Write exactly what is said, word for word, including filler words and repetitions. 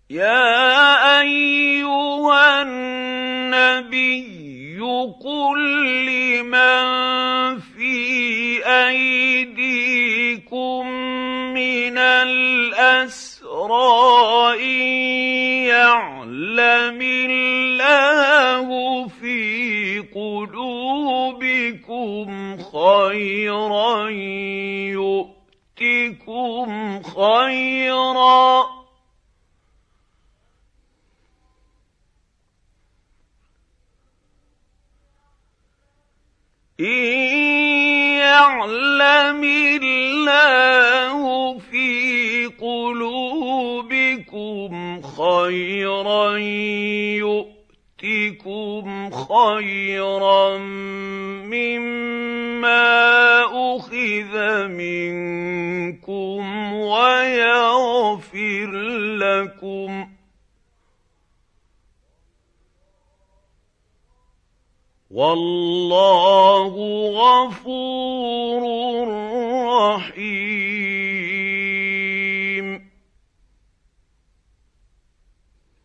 يَا أَيُّهَا النَّبِيُّ قُل لِّمَن فِي أَيْدِيكُم مِّنَ الْأَسْرَىٰ إِن يَعْلَمِ اللَّهُ فِي قُلُوبِكُمْ خَيْرًا يُؤْتِكُمْ خَيْرًا إِن يَعْلَمِ اللَّهُ فِي قُلُوبِكُمْ خَيْرًا يُؤْتِكُمْ خَيْرًا مِّمَّا أُخِذَ مِنكُمْ وَيَغْفِرْ لَكُمْ ۗ وَاللَّهُ غَفُورٌ